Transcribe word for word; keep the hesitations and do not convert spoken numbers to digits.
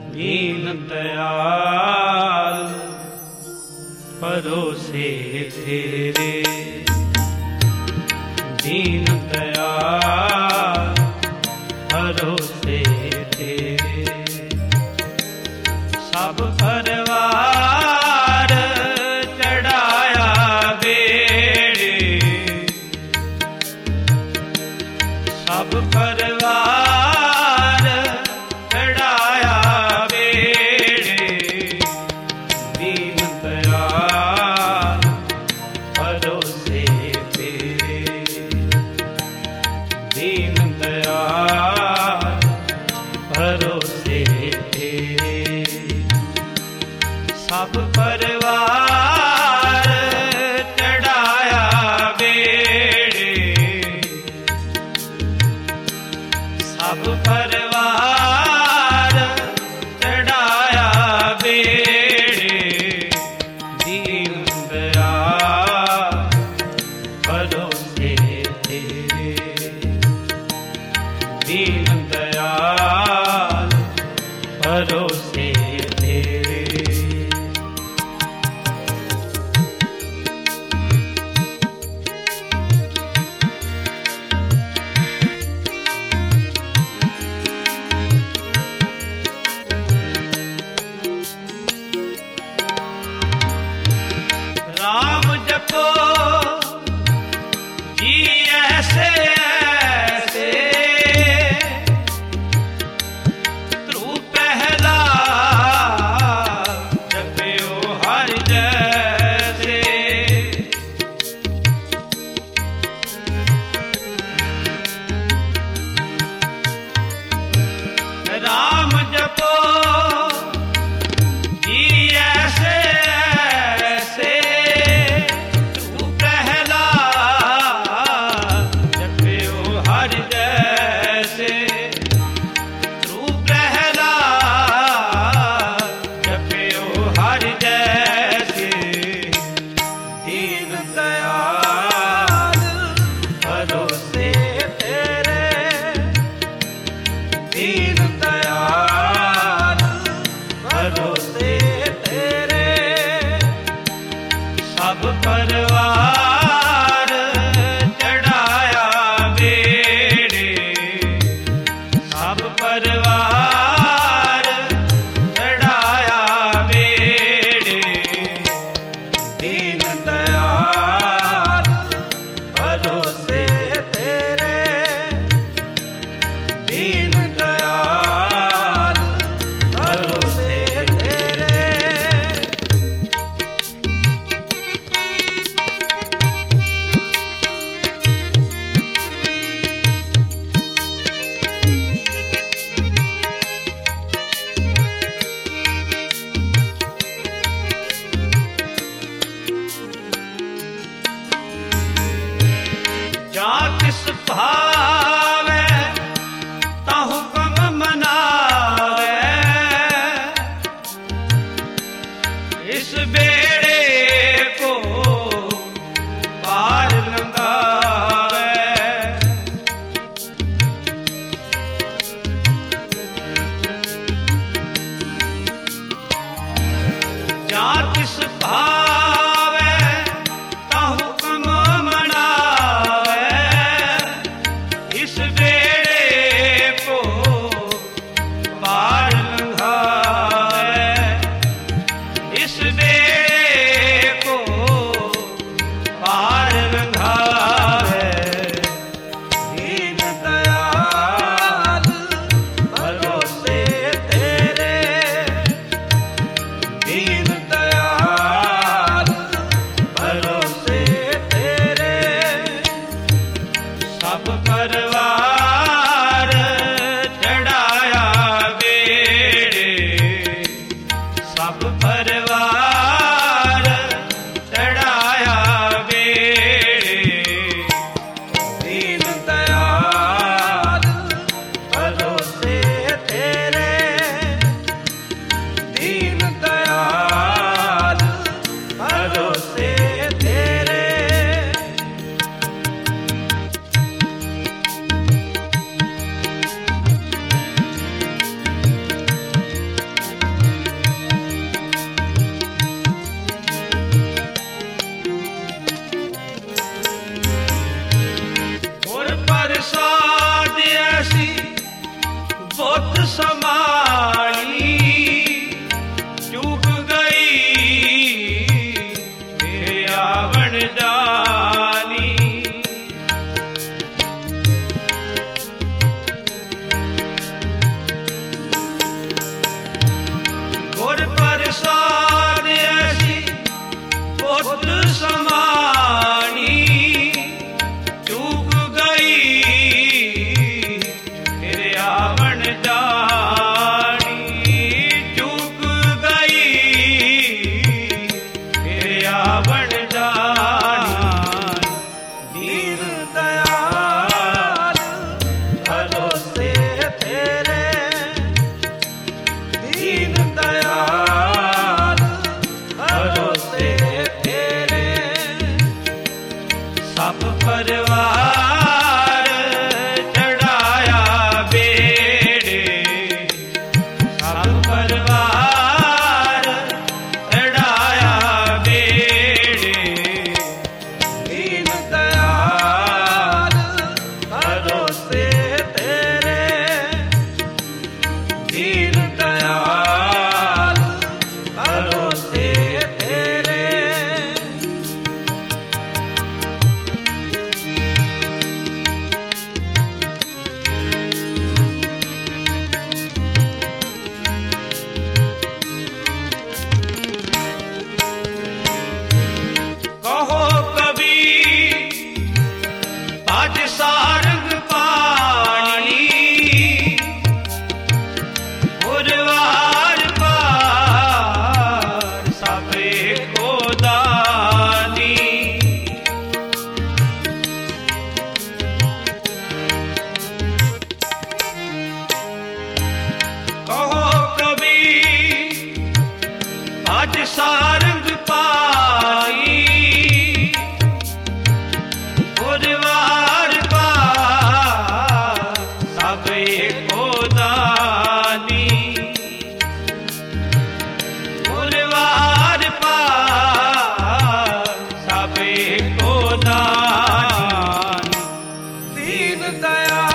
दीन दयाल भरोसे तेरे, दीन दयाल भरोसे तेरे। सब परिवार चढ़ाया बेड़े, सब परिवार चढ़ाया बेड़े। दीन दयाल भरोसे तेरे, दीन दयाल भरोसे तेरे। सब परिवार चढ़ाया बेड़े, सब परिवार चढ़ाया बेड़े। दीन दयाल भरोसे तेरे, दीन दयाल भरोसे तेरे। राम जपो जी ऐसे ऐसे, ध्रुव पहला जपयो हर जैसे। राम जपो जी ऐसे ऐसे, ध्रुव पहला जपयो हर जैसे। ध्रुव पहला जपयो हर जैसे। दीन दयाल भरोसे तेरे, दीन दयाल भरोसे तेरे। सब परिवार चढ़ाया बेड़े, सब परिवार चढ़ाया बेड़े। दीन दयाल भरोसे तेरे, दीन दयाल भरोसे तेरे। जा किस भावे ता हुक्म मनावे, इस बेड़े को पार लंघावे। जा किस भावे ता हुक्म मनावे, इस बेड़े को पार लंघावे, इस बेड़े को पार लंघावे। दीन दयाल भरोसे तेरे, दीन दयाल भरोसे तेरे। सब परिवार चढ़ाया बेड़े, सब परिवार चढ़ाया बेड़े। दीन दयाल भरोसे तेरे, दीन दयाल भरोसे तेरे। दयाल